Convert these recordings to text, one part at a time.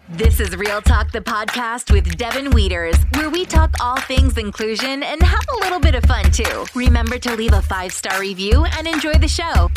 This is Real Talk, the podcast with Devin Wieters, where we talk all things inclusion and have a little bit of fun, too. Remember to leave a 5-star review and enjoy the show.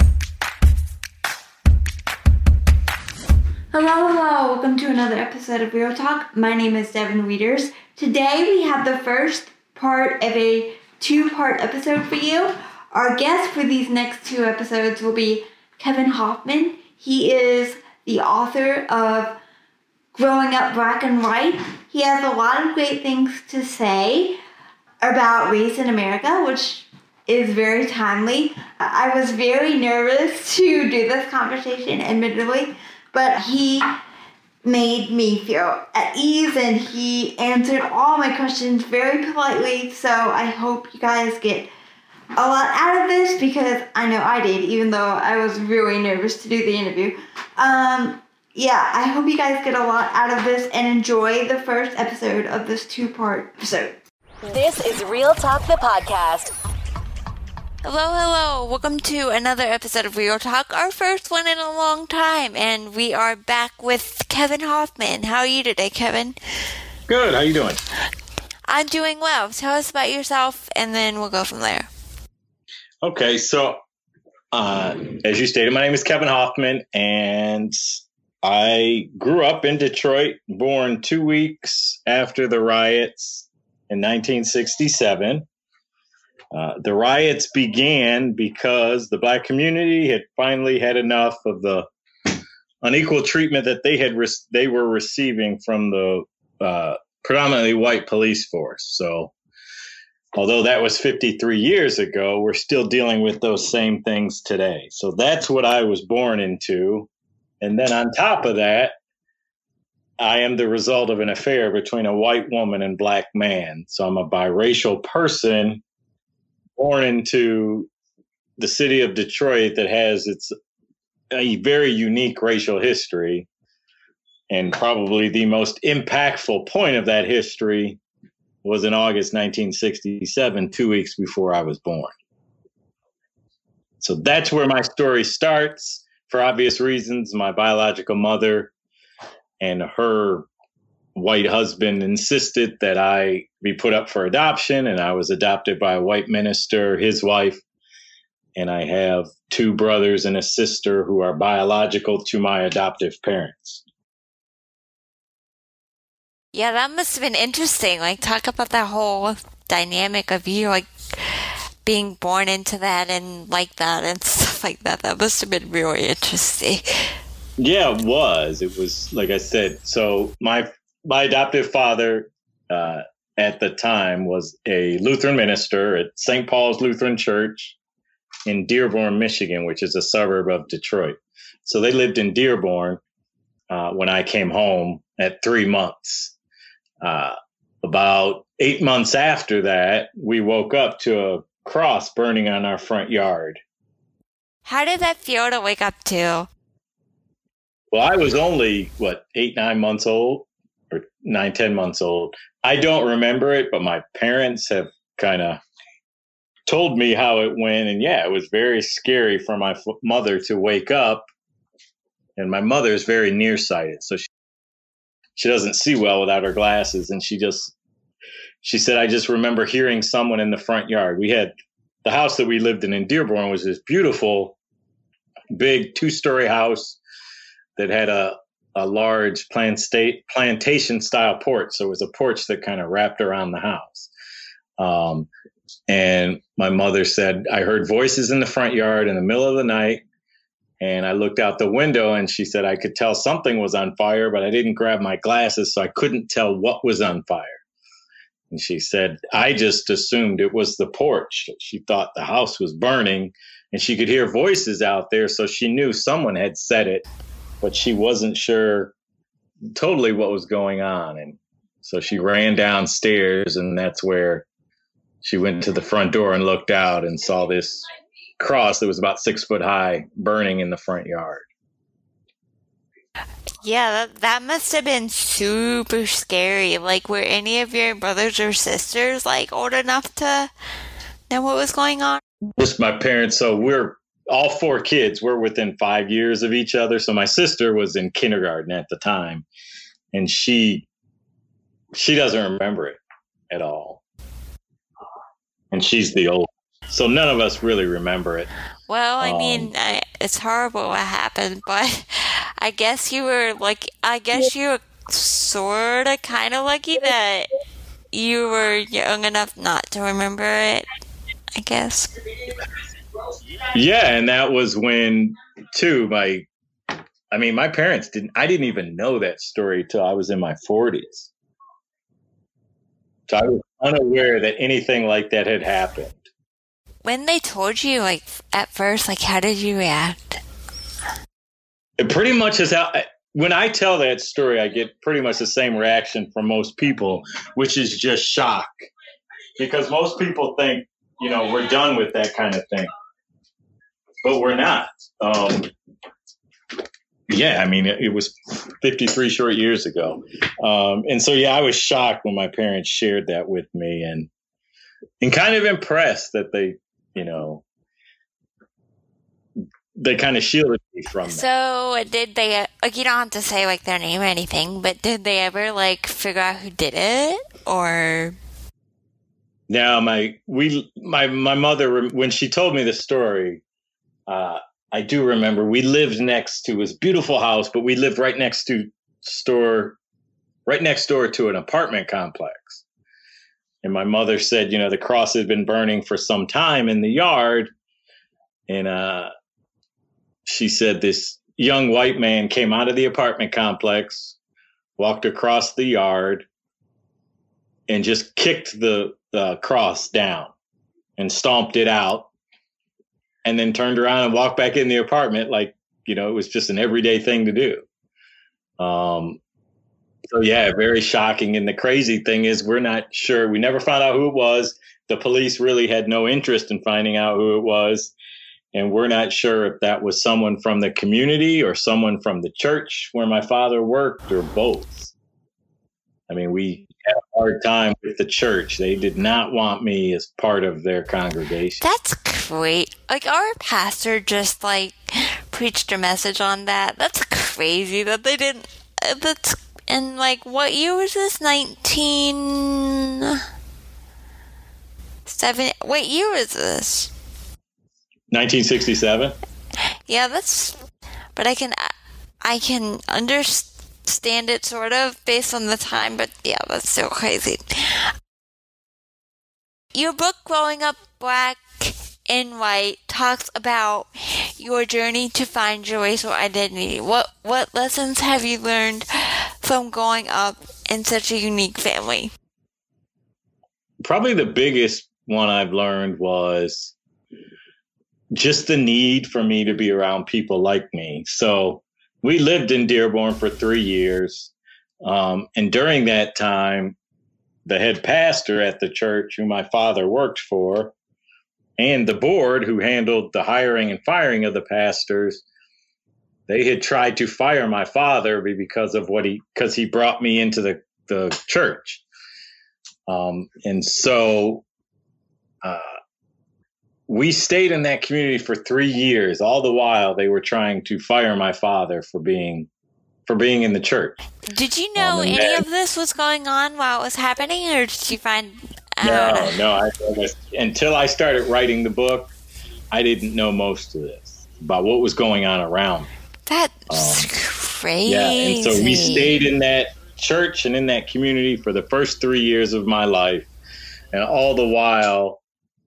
Hello. Welcome to another episode of Real Talk. My name is Devin Wieters. Today we have the first part of a 2-part episode for you. Our guest for these next 2 episodes will be Kevin Hoffman. He is the author of Growing Up Black and White. He has a lot of great things to say about race in America, which is very timely. I was very nervous to do this conversation, admittedly, but he made me feel at ease and he answered all my questions very politely. So I hope you guys get a lot out of this, because I know I did, even though I was really nervous to do the interview. I hope you guys get a lot out of this and enjoy the first episode of this 2-part episode. This is Real Talk, the podcast. Hello. Welcome to another episode of Real Talk, our first one in a long time, and we are back with Kevin Hoffman. How are you today, Kevin? Good. How you doing? I'm doing well. Tell us about yourself, and then we'll go from there. Okay, so as you stated, my name is Kevin Hoffman, and I grew up in Detroit, born 2 weeks after the riots in 1967. The riots began because the Black community had finally had enough of the unequal treatment that they were receiving from the predominantly white police force. So, although that was 53 years ago, we're still dealing with those same things today. So that's what I was born into. And then on top of that, I am the result of an affair between a white woman and black man. So I'm a biracial person born into the city of Detroit that has a very unique racial history. And probably the most impactful point of that history was in August 1967, 2 weeks before I was born. So that's where my story starts. For obvious reasons, my biological mother and her white husband insisted that I be put up for adoption, and I was adopted by a white minister, his wife, and I have 2 brothers and a sister who are biological to my adoptive parents. Yeah, that must have been interesting. Talk about that whole dynamic of you, being born into that and that and stuff like that. That must have been really interesting. Yeah, it was. It was, like I said, so my adoptive father at the time was a Lutheran minister at St. Paul's Lutheran Church in Dearborn, Michigan, which is a suburb of Detroit. So they lived in Dearborn when I came home at 3 months. About 8 months after that, we woke up to a cross burning on our front yard. How did that feel to wake up to? Well, I was only, 8, 9 months old, or 9, 10 months old. I don't remember it, but my parents have kind of told me how it went. And yeah, it was very scary for my mother to wake up. And my mother is very nearsighted, so she doesn't see well without her glasses. And she said, I just remember hearing someone in the front yard. We had the house that we lived in Dearborn was this beautiful, big 2-story house that had a large plantation style porch. So it was a porch that kind of wrapped around the house. And my mother said, I heard voices in the front yard in the middle of the night. And I looked out the window and she said, I could tell something was on fire, but I didn't grab my glasses, so I couldn't tell what was on fire. And she said, I just assumed it was the porch. She thought the house was burning and she could hear voices out there. So she knew someone had said it, but she wasn't sure totally what was going on. And so she ran downstairs, and that's where she went to the front door and looked out and saw this cross that was about 6 foot high burning in the front yard. Yeah, that must have been super scary. Were any of your brothers or sisters old enough to know what was going on? Just my parents. So all four kids were within 5 years of each other. So my sister was in kindergarten at the time, and she doesn't remember it at all. And she's the oldest. So none of us really remember it. Well, I mean, it's horrible what happened, but I guess you were sort of kind of lucky that you were young enough not to remember it, I guess. Yeah, and that was when, too, my parents I didn't even know that story till I was in my 40s. So I was unaware that anything like that had happened. When they told you, like, at first, like, how did you react? It pretty much is how, when I tell that story, I get pretty much the same reaction from most people, which is just shock. Because most people think, we're done with that kind of thing. But we're not. It was 53 short years ago. And so, I was shocked when my parents shared that with me, and kind of impressed that they kind of shielded me from that. So did they, like, you don't have to say, like, their name or anything, but did they ever, like, figure out who did it, or? Now, my mother, when she told me the story, I do remember we lived next to this beautiful house, but we lived right next door to an apartment complex. And my mother said, the cross had been burning for some time in the yard. And she said this young white man came out of the apartment complex, walked across the yard, and just kicked the cross down and stomped it out. And then turned around and walked back in the apartment like, it was just an everyday thing to do. So, very shocking. And the crazy thing is we're not sure. We never found out who it was. The police really had no interest in finding out who it was. And we're not sure if that was someone from the community or someone from the church where my father worked, or both. I mean, we had a hard time with the church. They did not want me as part of their congregation. That's great. Like, our pastor just, like, preached a message on that. That's crazy that they didn't. And, like, what year was this? 1970? What year was this? 1967. Yeah, but I can understand it sort of based on the time, but yeah, that's so crazy. Your book, Growing Up Black and White, talks about your journey to find your racial identity. What lessons have you learned from growing up in such a unique family? Probably the biggest one I've learned was just the need for me to be around people like me. So we lived in Dearborn for 3 years. And during that time, the head pastor at the church, who my father worked for, and the board who handled the hiring and firing of the pastors, they had tried to fire my father because he brought me into the church. And so we stayed in that community for 3 years. All the while they were trying to fire my father for being in the church. Did you know any of this was going on while it was happening, or did you find? No. Until I started writing the book, I didn't know most of this about what was going on around me. That's crazy. Yeah, and so we stayed in that church and in that community for the first 3 years of my life, and all the while,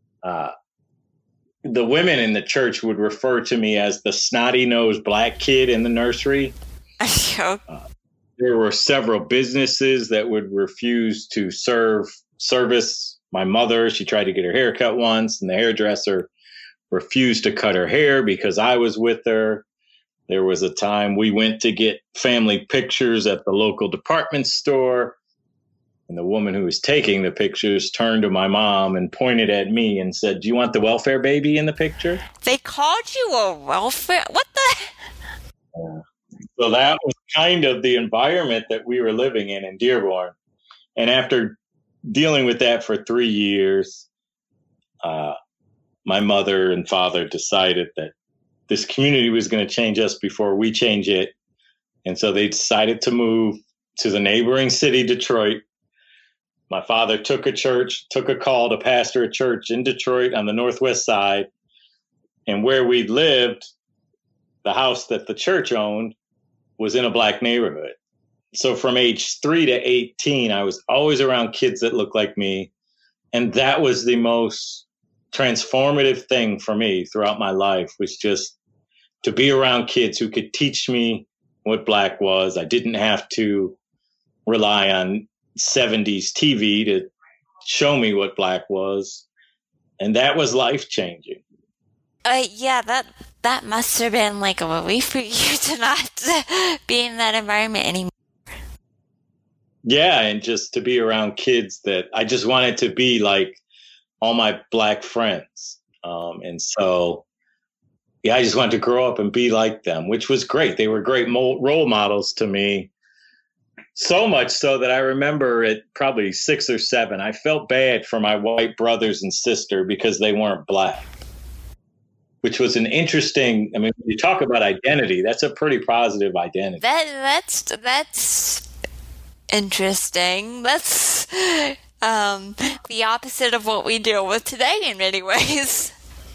the women in the church would refer to me as the snotty-nosed black kid in the nursery. There were several businesses that would refuse to service my mother. She tried to get her hair cut once, and the hairdresser refused to cut her hair because I was with her. There was a time we went to get family pictures at the local department store, and the woman who was taking the pictures turned to my mom and pointed at me and said, "Do you want the welfare baby in the picture?" They called you a welfare? What the? Yeah. So that was kind of the environment that we were living in Dearborn. And after dealing with that for 3 years, my mother and father decided that this community was going to change us before we change it. And so they decided to move to the neighboring city, Detroit. My father took a call to pastor a church in Detroit on the Northwest side. And where we lived, the house that the church owned was in a Black neighborhood. So from age 3 to 18, I was always around kids that looked like me. And that was the most transformative thing for me throughout my life, was just to be around kids who could teach me what Black was. I didn't have to rely on 70s TV to show me what Black was. And that was life-changing. Yeah, that must have been like a relief for you to not be in that environment anymore. Yeah, and just to be around kids that I just wanted to be like all my Black friends. And so, yeah, I just wanted to grow up and be like them, which was great. They were great role models to me. So much so that I remember at probably 6 or 7, I felt bad for my white brothers and sister because they weren't Black, which was an interesting, I mean, when you talk about identity, that's a pretty positive identity. That's interesting. That's the opposite of what we deal with today in many ways.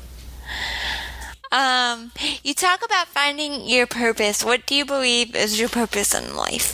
You talk about finding your purpose. What do you believe is your purpose in life?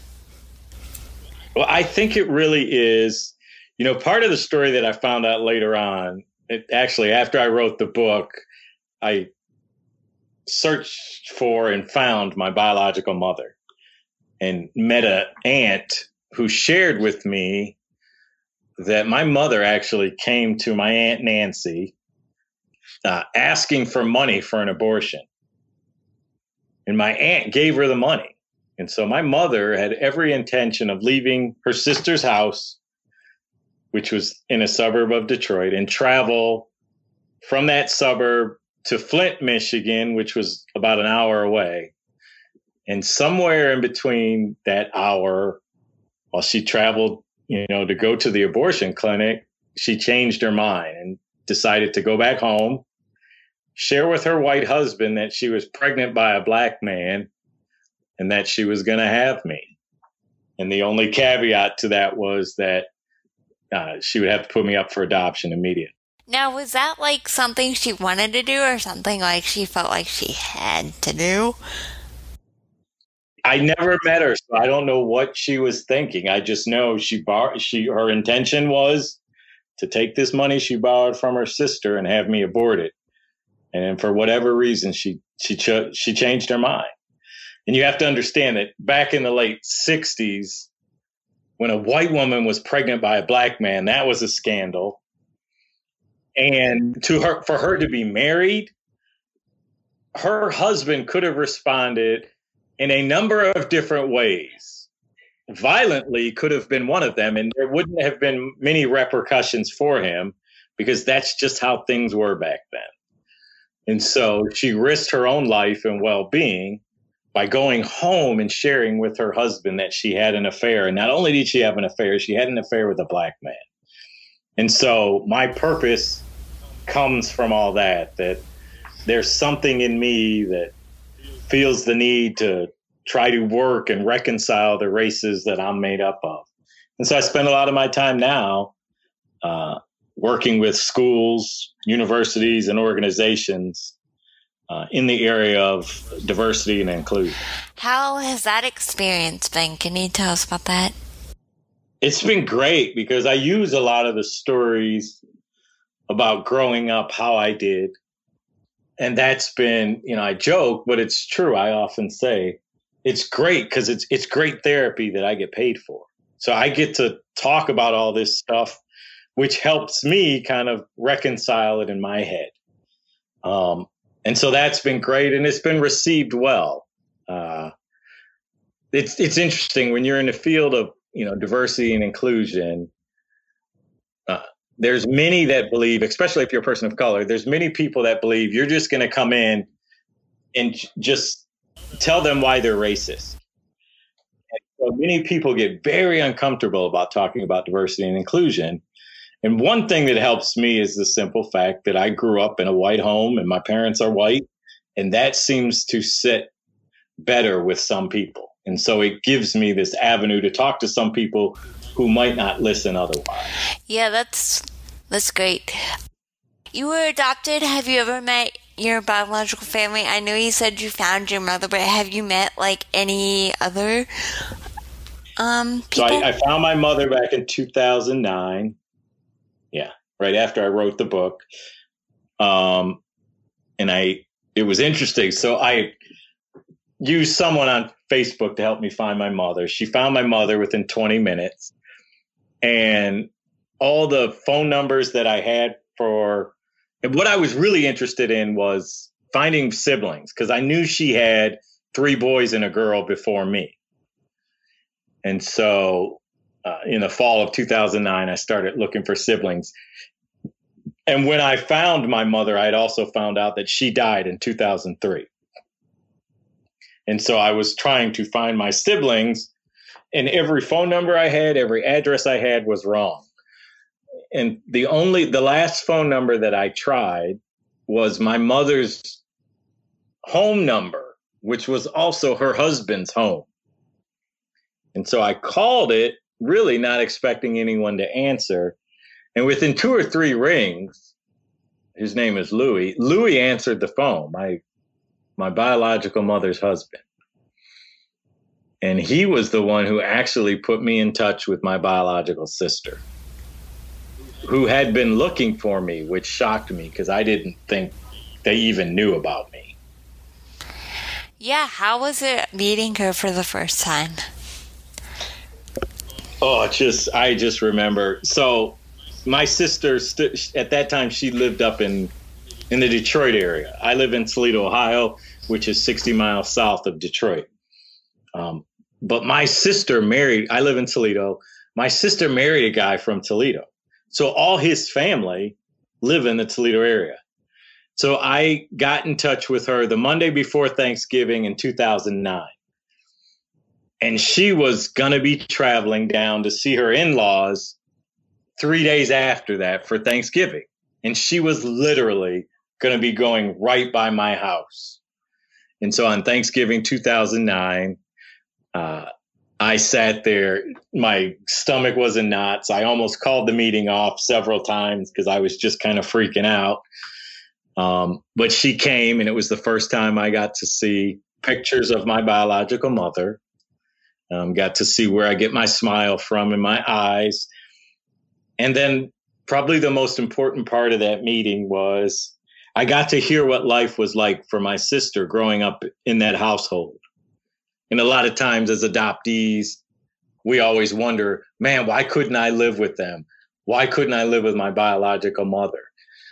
Well, I think it really is, part of the story that I found out later on, actually, after I wrote the book, I searched for and found my biological mother and met an aunt who shared with me that my mother actually came to my Aunt Nancy asking for money for an abortion. And my aunt gave her the money. And so my mother had every intention of leaving her sister's house, which was in a suburb of Detroit, and travel from that suburb to Flint, Michigan, which was about an hour away. And somewhere in between that hour, while she traveled, to go to the abortion clinic, she changed her mind and decided to go back home, share with her white husband that she was pregnant by a Black man and that she was going to have me. And the only caveat to that was that she would have to put me up for adoption immediately. Now, was that like something she wanted to do or something like she felt like she had to do? I never met her, so I don't know what she was thinking. I just know her intention was to take this money she borrowed from her sister and have me aborted. And for whatever reason, she changed her mind. And you have to understand that back in the late 60s, when a white woman was pregnant by a Black man, that was a scandal. And for her to be married, her husband could have responded in a number of different ways. Violently could have been one of them, and there wouldn't have been many repercussions for him because that's just how things were back then. And so she risked her own life and well-being by going home and sharing with her husband that she had an affair. And not only did she have an affair, she had an affair with a Black man. And so my purpose comes from all that there's something in me that feels the need to try to work and reconcile the races that I'm made up of. And so I spend a lot of my time now working with schools, universities, and organizations in the area of diversity and inclusion. How has that experience been? Can you tell us about that? It's been great because I use a lot of the stories about growing up, how I did. And that's been, I joke, but it's true. I often say it's great because it's great therapy that I get paid for. So I get to talk about all this stuff, which helps me kind of reconcile it in my head. And so that's been great, and it's been received well. It's interesting when you're in the field of diversity and inclusion. There's many that believe, especially if you're a person of color, there's many people that believe you're just going to come in and just tell them why they're racist. And so many people get very uncomfortable about talking about diversity and inclusion. And one thing that helps me is the simple fact that I grew up in a white home and my parents are white. And that seems to sit better with some people. And so it gives me this avenue to talk to some people who might not listen otherwise. Yeah, that's great. You were adopted. Have you ever met your biological family? I know you said you found your mother, but have you met like any other people? So I found my mother back in 2009. Yeah, right after I wrote the book. And it was interesting. So I used someone on Facebook to help me find my mother. She found my mother within 20 minutes. And all the phone numbers that I had and what I was really interested in was finding siblings, because I knew she had 3 boys and a girl before me. And so in the fall of 2009, I started looking for siblings. And when I found my mother, I had also found out that she died in 2003. And so I was trying to find my siblings, and every phone number I had, every address I had was wrong. And the last phone number that I tried was my mother's home number, which was also her husband's home. And so I called it, really not expecting anyone to answer. And within 2 or 3 rings, his name is Louis. Louis answered the phone, my biological mother's husband. And he was the one who actually put me in touch with my biological sister, who had been looking for me, which shocked me because I didn't think they even knew about me. Yeah, how was it meeting her for the first time? Oh, I just remember. So my sister, at that time, she lived up in the Detroit area. I live in Toledo, Ohio, which is 60 miles south of Detroit. But my sister I live in Toledo. My sister married a guy from Toledo. So all his family live in the Toledo area. So I got in touch with her the Monday before Thanksgiving in 2009. And she was going to be traveling down to see her in-laws 3 days after that for Thanksgiving. And she was literally going to be going right by my house. And so on Thanksgiving 2009, I sat there. My stomach was in knots. I almost called the meeting off several times because I was just kind of freaking out. But she came, and it was the first time I got to see pictures of my biological mother. Got to see where I get my smile from in my eyes. And then probably the most important part of that meeting was I got to hear what life was like for my sister growing up in that household. And a lot of times as adoptees, we always wonder, man, why couldn't I live with them? Why couldn't I live with my biological mother?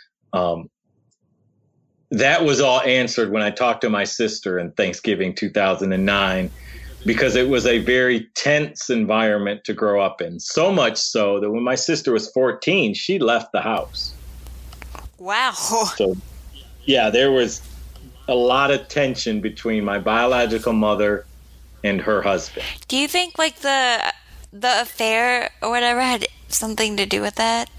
That was all answered when I talked to my sister in Thanksgiving 2009, because it was a very tense environment to grow up in. So much so that when my sister was 14, she left the house. Wow. So, yeah, there was a lot of tension between my biological mother and her husband. Do you think like the affair or whatever had something to do with that?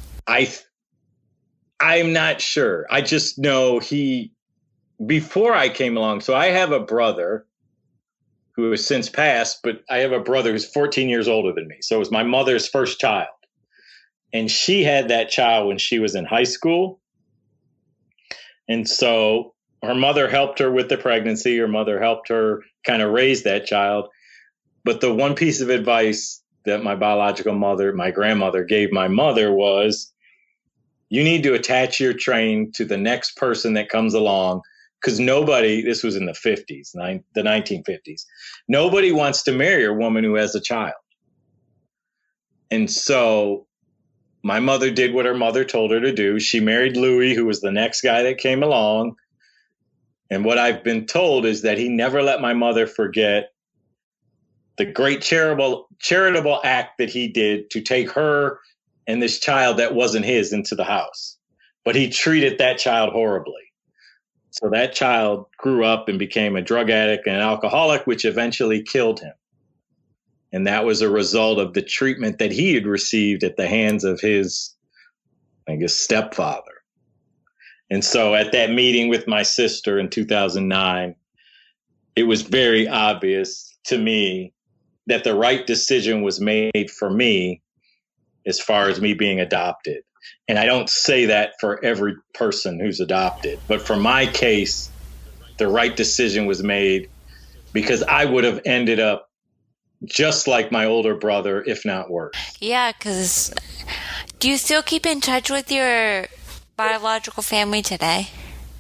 I'm not sure. I just know before I came along, so I have a brother who has since passed, but I have a brother who's 14 years older than me. So it was my mother's first child. And she had that child when she was in high school. And so her mother helped her with the pregnancy. Her mother helped her kind of raise that child. But the one piece of advice that my biological mother, my grandmother, gave my mother was, you need to attach your train to the next person that comes along, because this was in the 50s, the 1950s, nobody wants to marry a woman who has a child. And so my mother did what her mother told her to do. She married Louis, who was the next guy that came along. And what I've been told is that he never let my mother forget the great charitable act that he did to take her and this child that wasn't his into the house. But he treated that child horribly. So that child grew up and became a drug addict and an alcoholic, which eventually killed him. And that was a result of the treatment that he had received at the hands of his, stepfather. And so at that meeting with my sister in 2009, it was very obvious to me that the right decision was made for me as far as me being adopted. And I don't say that for every person who's adopted, but for my case, the right decision was made because I would have ended up just like my older brother, if not worse. Yeah, because do you still keep in touch with your biological family today?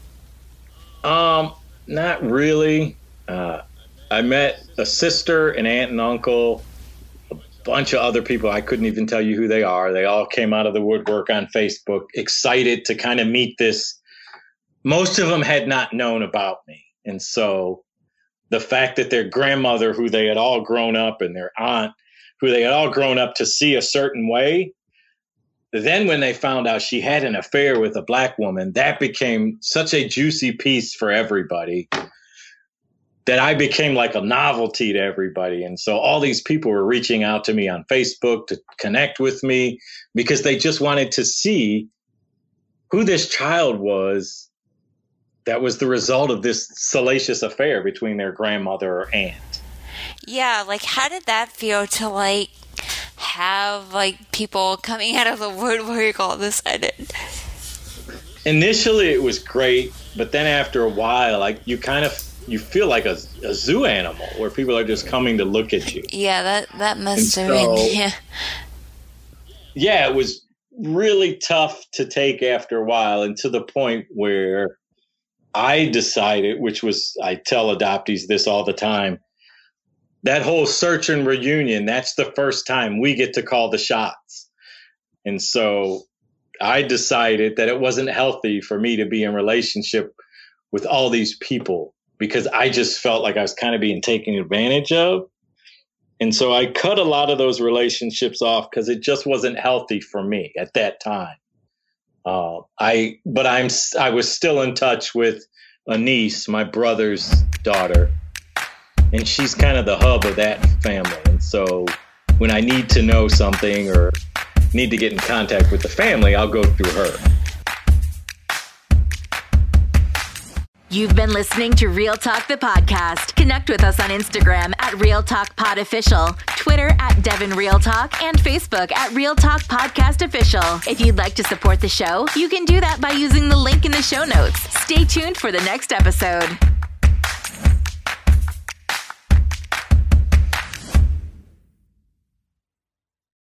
Not really. I met a sister, an aunt and uncle, a bunch of other people. I couldn't even tell you who they are. They all came out of the woodwork on Facebook, excited to kind of meet this. Most of them had not known about me. And so the fact that their grandmother, who they had all grown up, and their aunt, who they had all grown up to see a certain way, then when they found out she had an affair with a Black woman, that became such a juicy piece for everybody that I became like a novelty to everybody. And so all these people were reaching out to me on Facebook to connect with me because they just wanted to see who this child was that was the result of this salacious affair between their grandmother or aunt. Yeah, like how did that feel to like have like people coming out of the woodwork all of a sudden? Initially it was great, but then after a while, like you feel like a zoo animal where people are just coming to look at you. Yeah, that must have been, yeah. Yeah, it was really tough to take after a while, and to the point where I decided, which was, I tell adoptees this all the time, that whole search and reunion, that's the first time we get to call the shots. And so I decided that it wasn't healthy for me to be in relationship with all these people, because I just felt like I was kind of being taken advantage of. And so I cut a lot of those relationships off because it just wasn't healthy for me at that time. I was still in touch with a niece, my brother's daughter, and she's kind of the hub of that family. And so when I need to know something or need to get in contact with the family, I'll go through her. You've been listening to Real Talk the podcast. Connect with us on Instagram at Real Talk Pod Official, Twitter at Devin Real Talk, and Facebook at Real Talk Podcast Official. If you'd like to support the show, you can do that by using the link in the show notes. Stay tuned for the next episode.